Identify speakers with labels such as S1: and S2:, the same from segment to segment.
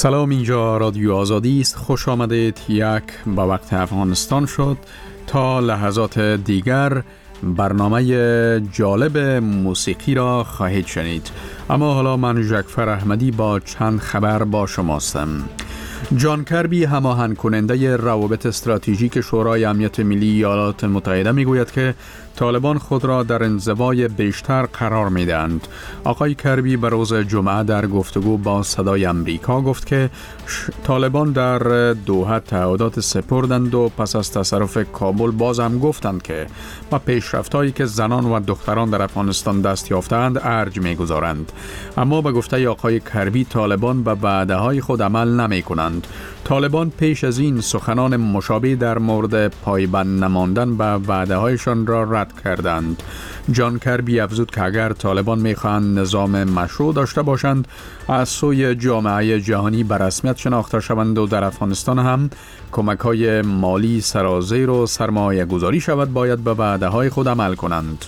S1: سلام، اینجا رادیو آزادی است. خوش آمدید. یک با وقت افغانستان شد. تا لحظات دیگر برنامه جالب موسیقی را خواهید شنید. اما حالا من جعفر احمدی با چند خبر با شماستم. جان کربی، هماهنگ کننده روابط استراتژیک شورای امنیت ملی ایالات متحده، میگوید که طالبان خود را در انزوای بیشتر قرار میدهند. آقای کربی به روز جمعه در گفتگو با صدای امریکا گفت که طالبان در دوحه تعهدات سپردند و پس از تصرف کابل باز هم گفتند که با پیشرفت‌هایی که زنان و دختران در افغانستان دست یافتند ارج می‌گذارند. اما به گفته آقای کربی طالبان به وعده‌های خود عمل نمی‌کنند. طالبان پیش از این سخنان مشابه در مورد پایبند نماندن به وعده‌هایشان را رد کردند. جان کربی افزود که اگر طالبان می‌خواهند نظام مشروع داشته باشند، از سوی جامعه جهانی به رسمیت شناخته شوند و در افغانستان هم کمک‌های مالی سرازیر و سرمایه گذاری شود، باید به وعده‌های خود عمل کنند.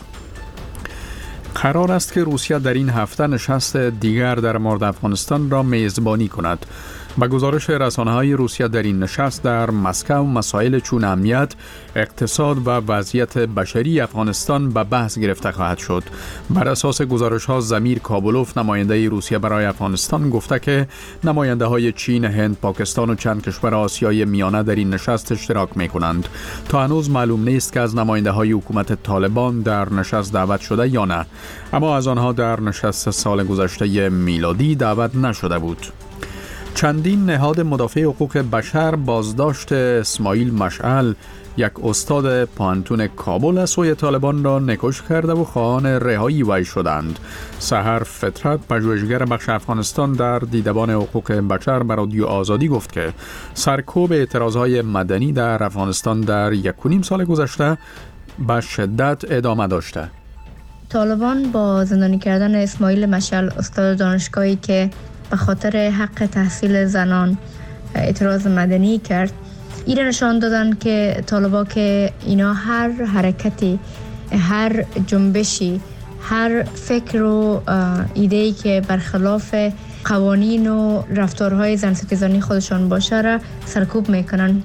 S1: قرار است که روسیه در این هفته نشست دیگر در مورد افغانستان را میزبانی کند. با گزارش رسانه‌های روسیه در این نشست در مسکو مسائل چون امنیت، اقتصاد و وضعیت بشری افغانستان به بحث گرفته خواهد شد. بر اساس گزارش‌ها زمیر کابولوف، نماینده روسیه برای افغانستان، گفته که نماینده‌های چین، هند، پاکستان و چند کشور آسیای میانه در این نشست اشتراک می‌کنند. تا هنوز معلوم نیست که از نماینده‌های حکومت طالبان در نشست دعوت شده یا نه، اما از آنها در نشست سال گذشته میلادی دعوت نشده بود. چندین نهاد مدافع حقوق بشر بازداشت اسماعیل مشعل، یک استاد پانتون کابل، از سوی طالبان را نکوش کرده و خواهان رهایی وی شدند. سحر فطرت، پژوهشگر بخش افغانستان در دیدبان حقوق بشر، به رادیو آزادی گفت که سرکوب اعتراضهای مدنی در افغانستان در 1.5 سال گذشته به شدت ادامه داشته.
S2: طالبان با زندانی کردن اسماعیل مشعل، استاد دانشگاهی که به خاطر حق تحصیل زنان اعتراض مدنی کرد، این نشان دادن که طالبان که اینا هر حرکتی، هر جنبشی، هر فکر و ایده‌ای که برخلاف قوانین و رفتارهای زن‌ستیزانی خودشان باشه را سرکوب میکنن.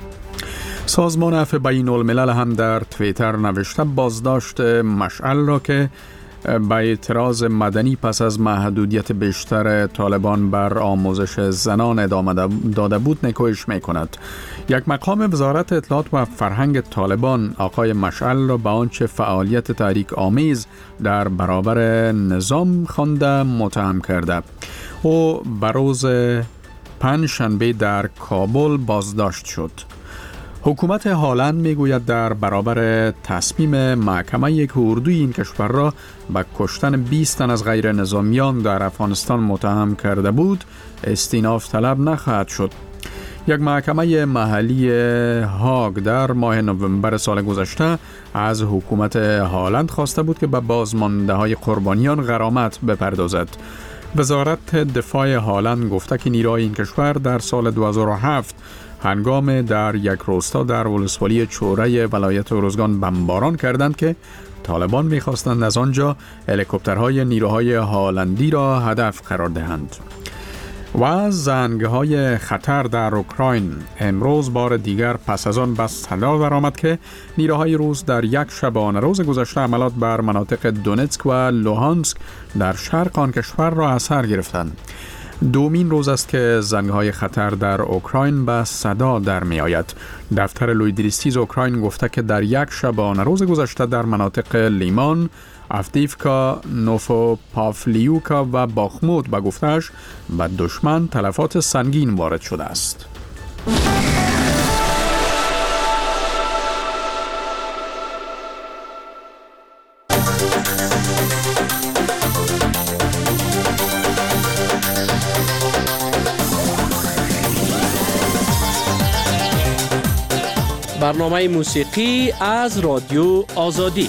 S1: سازمان عفو بین الملل هم در توییتر نوشته بازداشت مشعل را که با اعتراض مدنی پس از محدودیت بیشتر طالبان بر آموزش زنان ادامه داده بود نکوهش می‌کند. یک مقام وزارت اطلاعات و فرهنگ طالبان آقای مشعل را به آنچه فعالیت تحریک آمیز در برابر نظام خوانده متهم کرده. او به روز پنجشنبه در کابل بازداشت شد. حکومت هالند میگوید در برابر تصمیم محکمه یک اردوی این کشور را به کشتن 20 تن از غیر نظامیان در افغانستان متهم کرده بود، استیناف طلب نخواهد شد. یک محکمه محلی هاگ در ماه نوامبر سال گذشته از حکومت هالند خواسته بود که به بازمانده های قربانیان غرامت بپردازد. وزارت دفاع هالند گفته که نیروهای این کشور در سال 2007 هنگام در یک روستا در ولسوالی چوره ولایت ارزگان بمباران کردند که طالبان می‌خواستند از آنجا هلیکوپترهای نیروهای هالندی را هدف قرار دهند. و زنگ‌های خطر در اوکراین امروز بار دیگر پس از آن به صدا درآمد که نیروهای روس در یک شبانه روز گذشته عملیات بر مناطق دونتسک و لوهانسک در شرق آن کشور را از سر گرفتند. دومین روز است که زنگ‌های خطر در اوکراین به صدا در می آید. دفتر لویدریستیز اوکراین گفته که در یک شبانه روز گذشته در مناطق لیمان، افدیفکا، نوفوپافلیوکا و باخموت به گفته‌اش به دشمن تلفات سنگین وارد شده است.
S3: برنامه موسیقی از رادیو آزادی.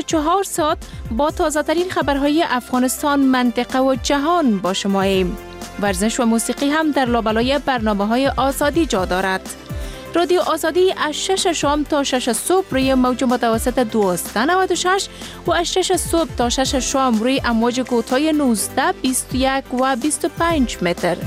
S4: 24 ساعت با تازه‌ترین خبرهای افغانستان، منطقه و جهان با شماییم. ورزش و موسیقی هم در لابلای برنامه‌های آزادی جا دارد. رادیو آزادی از 6 شام تا 6 صبح روی موج متوسط 1296 و از 6 صبح تا 6 شام روی امواج کوتاه 19، 21 و 25 متر.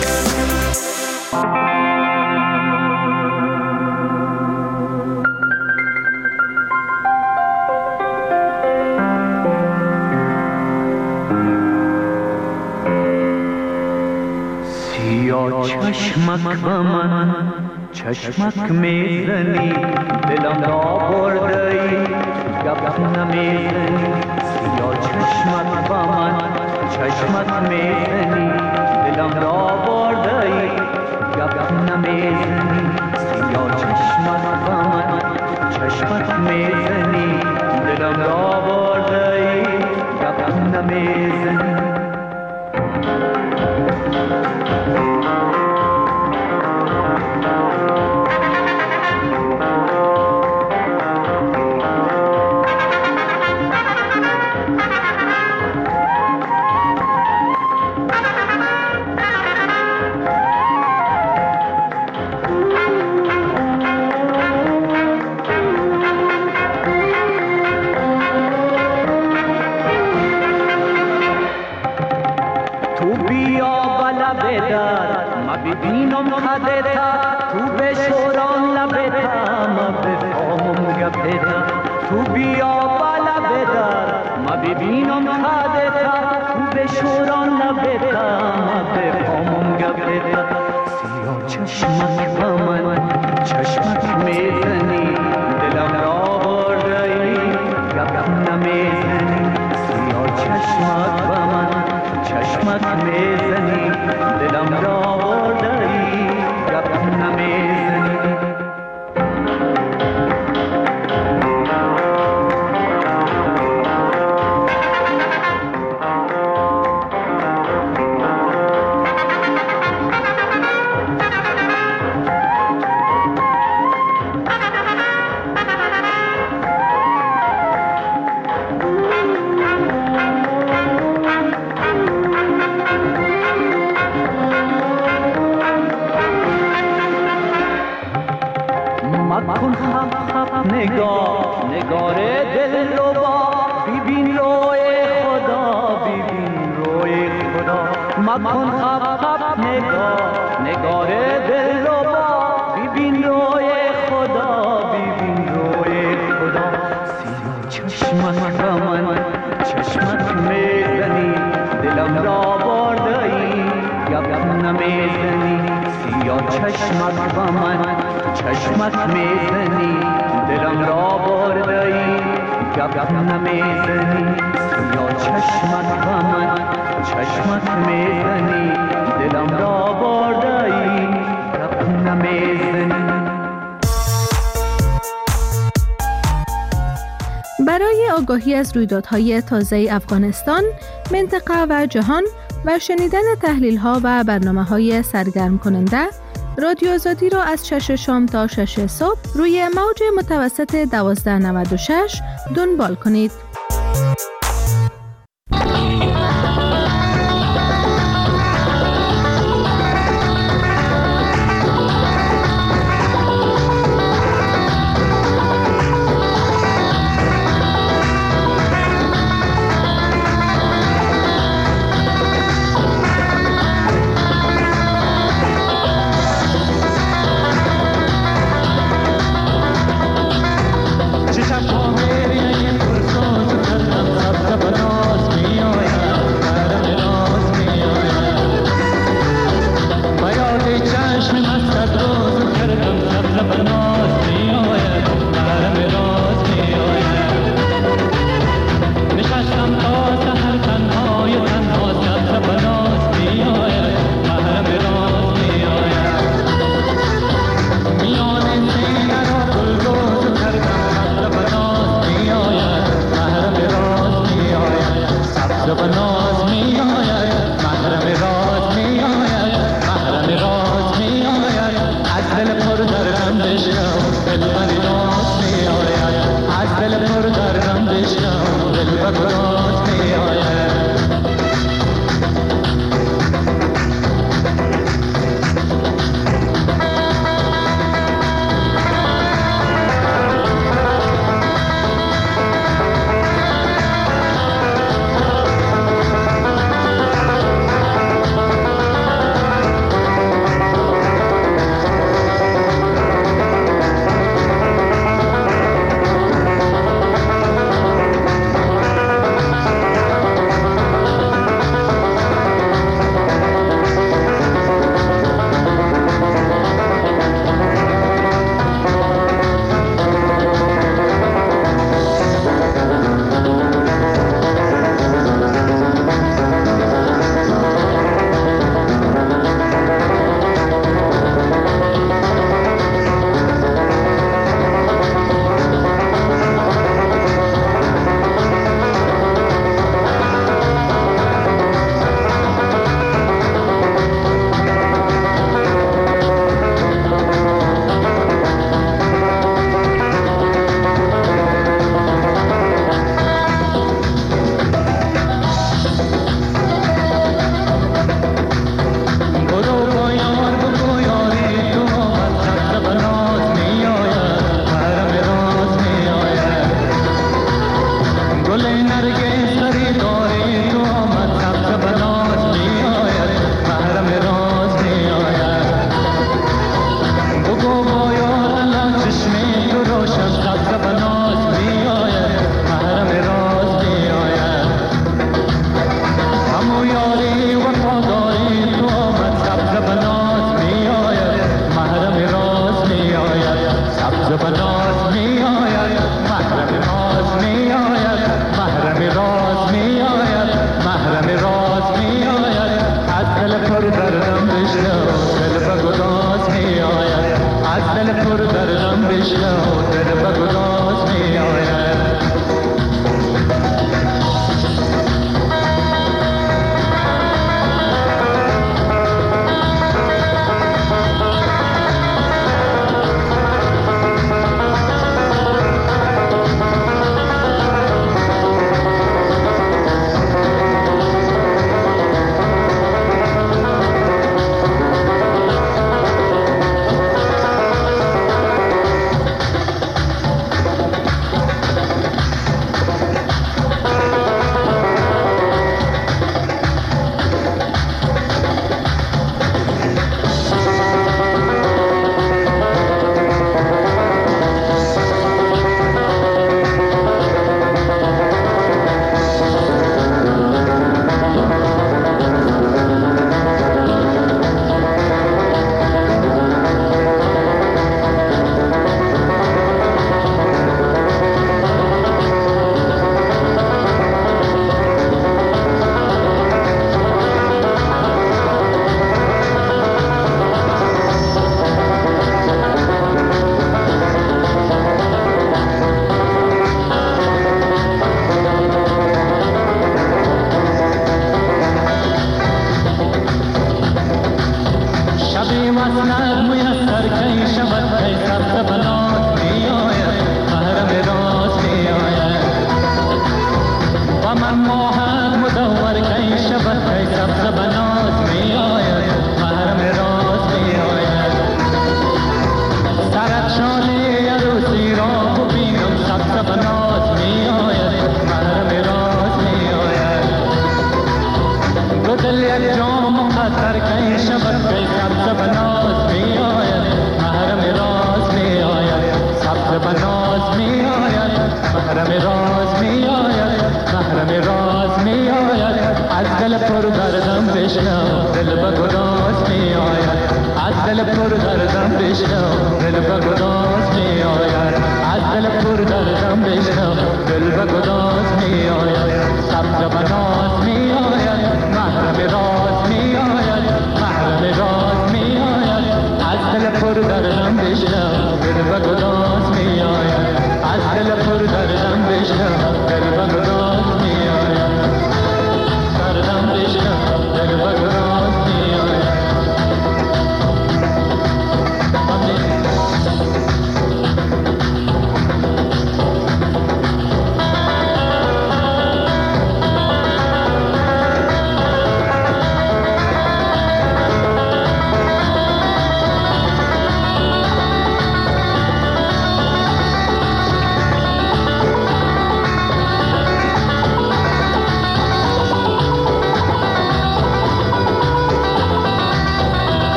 S5: چشمک با من چشمک میزنی دلم را بردی گپ نمیزنی سیاه چشمک با من چشمک میزنی دلم را بردی گپ نمیزنی سیاه چشمک با من چشمک میزنی دلم را بردی گپ نمیزنی ببینم خدتا تو بشوران لبتا ما بفهمم گپتا تو بیا بالا بدار ما ببینم خدتا تو بشوران لبتا ما بفهمم گپتا سیاه چشمک با من چشمک میزنی دلم را بردی گپ نمیزنی سیاه چشمک با من چشمک میزنی دلم را مکن خب خب نگار دل رو با ببین روی خدا ببین روی خدا مکن خب خب نگار دل رو با ببین روی خدا ببین روی خدا سیاه چشمک با من چشمک میزنی دلم را بردی گپ نمیزنی سیاه چشمک با من چشمک میزنی دلم را بردی گپ نمیزنی سیاه چشمک با من چشمک میزنی دلم را بردی گپ نمیزنی.
S4: برای آگاهی از رویدادهای تازه افغانستان، منطقه و جهان و شنیدن تحلیل‌ها و برنامه‌های سرگرم کننده، رادیو آزادی را از 6 شام تا 6 صبح روی موج متوسط 1296 دنبال کنید.
S5: چشم ها میبینه که و یاری وفاداری تو آمد، سبز بناز می آید محرم راز می آید، سبز بناز می آید محرم راز می آید، محرم راز می آید، محرم راز می آید. از دل پر دردم بشنو دل به گداز می آید، از دل پر دردم بشنو دل به گداز می آید.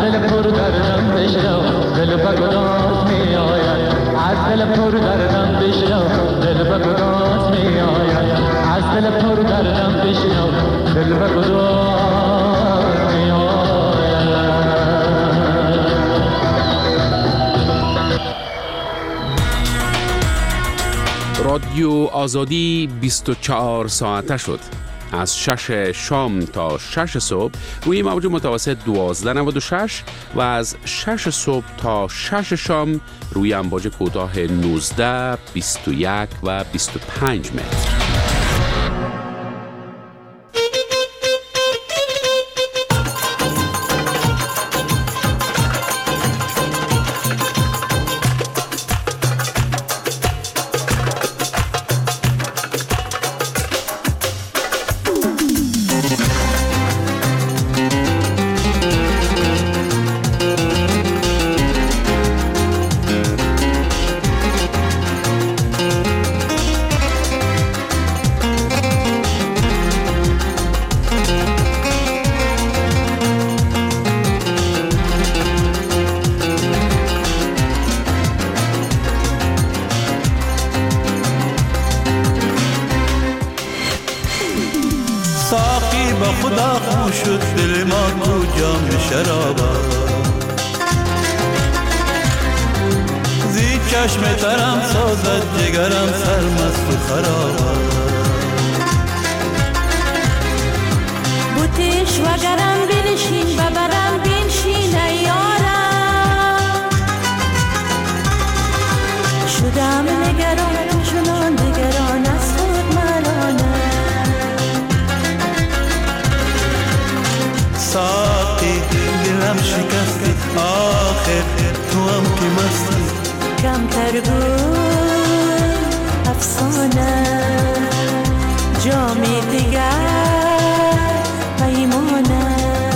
S5: دل پر دردم بشنو دل به کدات می آید از دل پر دردم بشنو دل به کدات می آید.
S6: رادیو آزادی 24 ساعته شد. از 6 شام تا 6 صبح روی موج متوسط 1296 و از 6 صبح تا 6 شام روی امواج کوتاه 19، 21 و 25 متر.
S7: ساقی با خدا خو شد دل ما کو جام شرابا زی چشم ترم سازد جگرم سرمست و خرابا
S8: بوتش و گرم بنشین و برم بنشین ایارم شدم نگران چنان دگران از خود مرانم
S7: ساقی دلم شکستی آخر تو هم که مستی
S8: کم ترگون افسانه جامی دیگر پیمانه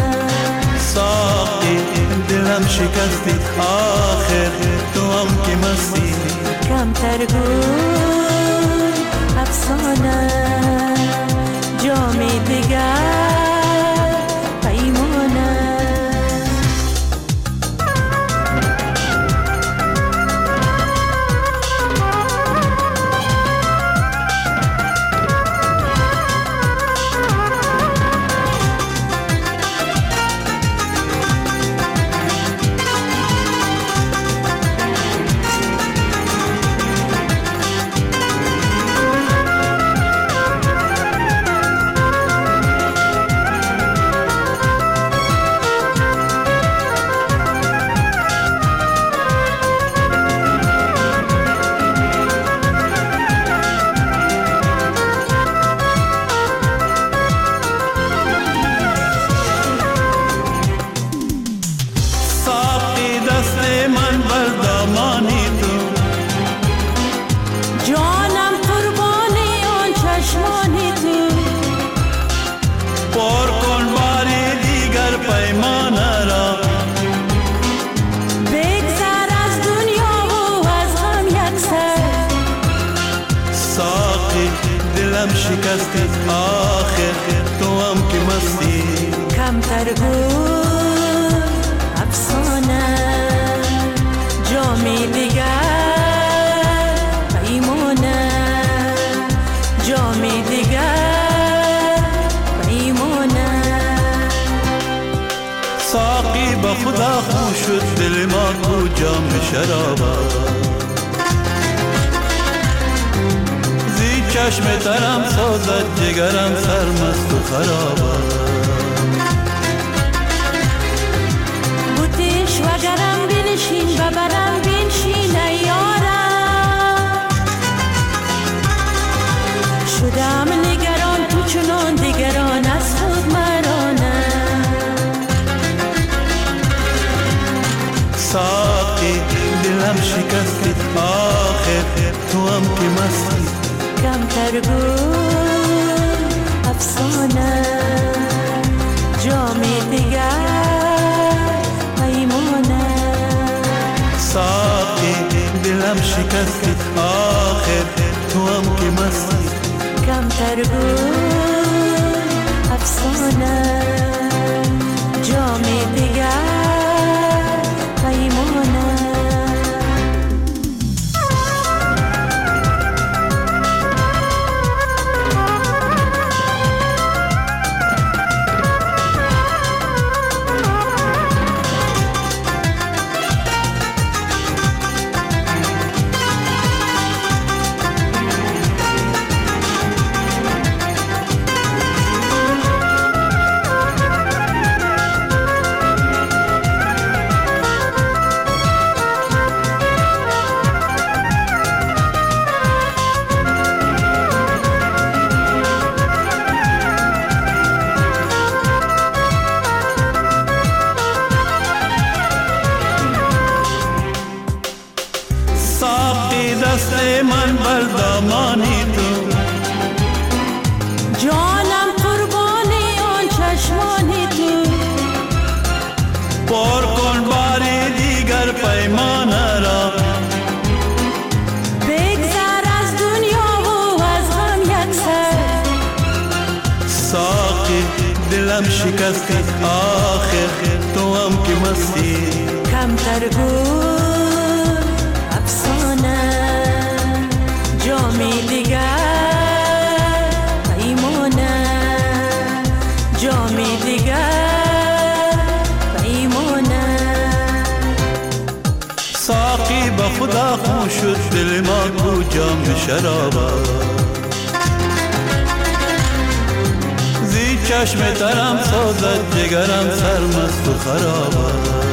S7: ساقی دلم شکستی آخر تو هم که مستی
S8: کم ترگون افسانه جامی دیگر
S7: شکستی آخر تو هم که مستی
S8: کم ترگون افسانه جامی دیگر پیمانه جامی دیگر پیمانه
S7: ساقی با خدا خو شد دل ما کو جام شرابا چشم ترم سازد جگرم سرمست و خرابا
S8: بوتش و گرم بنشین و برم بنشین ایارم شدم نگران تو چنان دیگران از خود مرانم
S7: ساقی دلم شکستی آخر تو هم که مستی
S8: کم ترگون افسانه جامی دیگر پیمانه
S7: ساقی دلم شکستی آخر تو هم که مستی
S8: کم ترگون افسانه جامی دیگر پیمانه
S7: دلم شکستی آخر تو هم که مستی
S8: کمتر گل افسانه جامی دیگر پیمانه جامی دیگر پیمانه
S7: ساقی با خدا خون شد دل ما کو جام شرابه زی چشم ترم سازد جگرم سرمست و خرابه